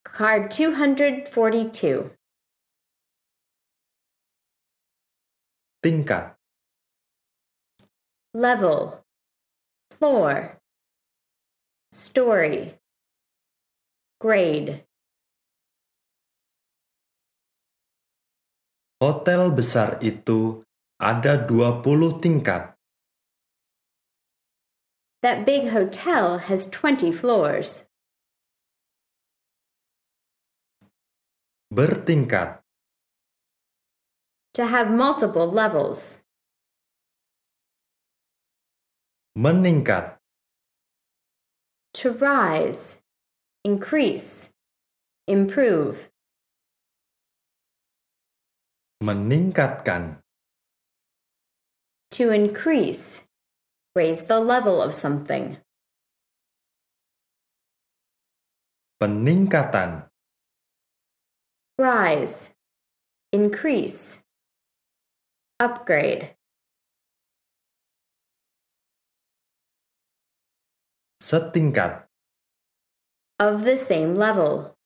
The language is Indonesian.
Card 242. Tingkat. Level. Floor. Story. Grade. Hotel besar itu ada 20 tingkat. That big hotel has 20 floors. Bertingkat. To have multiple levels. Meningkat. To rise. Increase. Improve. Meningkatkan. To increase. Raise the level of something. Peningkatan. Rise. Increase. Upgrade. Setingkat. Of the same level.